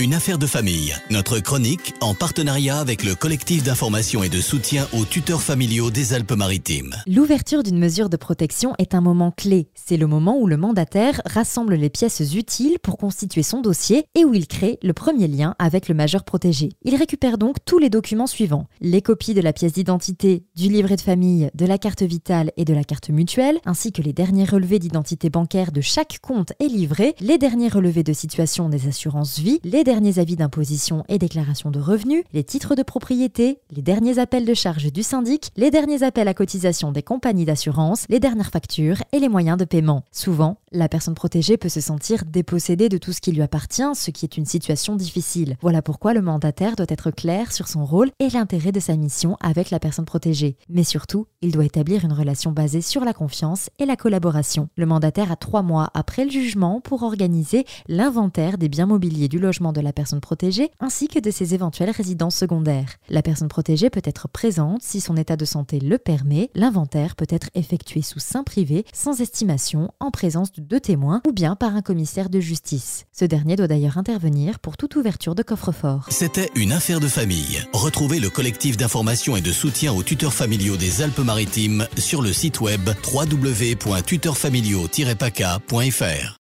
une affaire de famille. Notre chronique en partenariat avec le collectif d'information et de soutien aux tuteurs familiaux des Alpes-Maritimes. L'ouverture d'une mesure de protection est un moment clé. C'est le moment où le mandataire rassemble les pièces utiles pour constituer son dossier et où il crée le premier lien avec le majeur protégé. Il récupère donc tous les documents suivants. Les copies de la pièce d'identité, du livret de famille, de la carte vitale et de la carte mutuelle, ainsi que les derniers relevés d'identité bancaire de chaque compte et livret, les derniers relevés de situation des assurances vie, les derniers avis d'imposition et déclaration de revenus, les titres de propriété, les derniers appels de charges du syndic, les derniers appels à cotisation des compagnies d'assurance, les dernières factures et les moyens de paiement. Souvent, la personne protégée peut se sentir dépossédée de tout ce qui lui appartient, ce qui est une situation difficile. Voilà pourquoi le mandataire doit être clair sur son rôle et l'intérêt de sa mission avec la personne protégée. Mais surtout, il doit établir une relation basée sur la confiance et la collaboration. Le mandataire a 3 mois après le jugement pour organiser l'inventaire des biens mobiliers du logement de la personne protégée ainsi que de ses éventuelles résidences secondaires. La personne protégée peut être présente si son état de santé le permet. L'inventaire peut être effectué sous seing privé, sans estimation, en présence de 2 témoins ou bien par un commissaire de justice. Ce dernier doit d'ailleurs intervenir pour toute ouverture de coffre-fort. C'était une affaire de famille. Retrouvez le collectif d'information et de soutien aux tuteurs familiaux des Alpes-Maritimes sur le site web www.tuteurfamiliaux-paca.fr.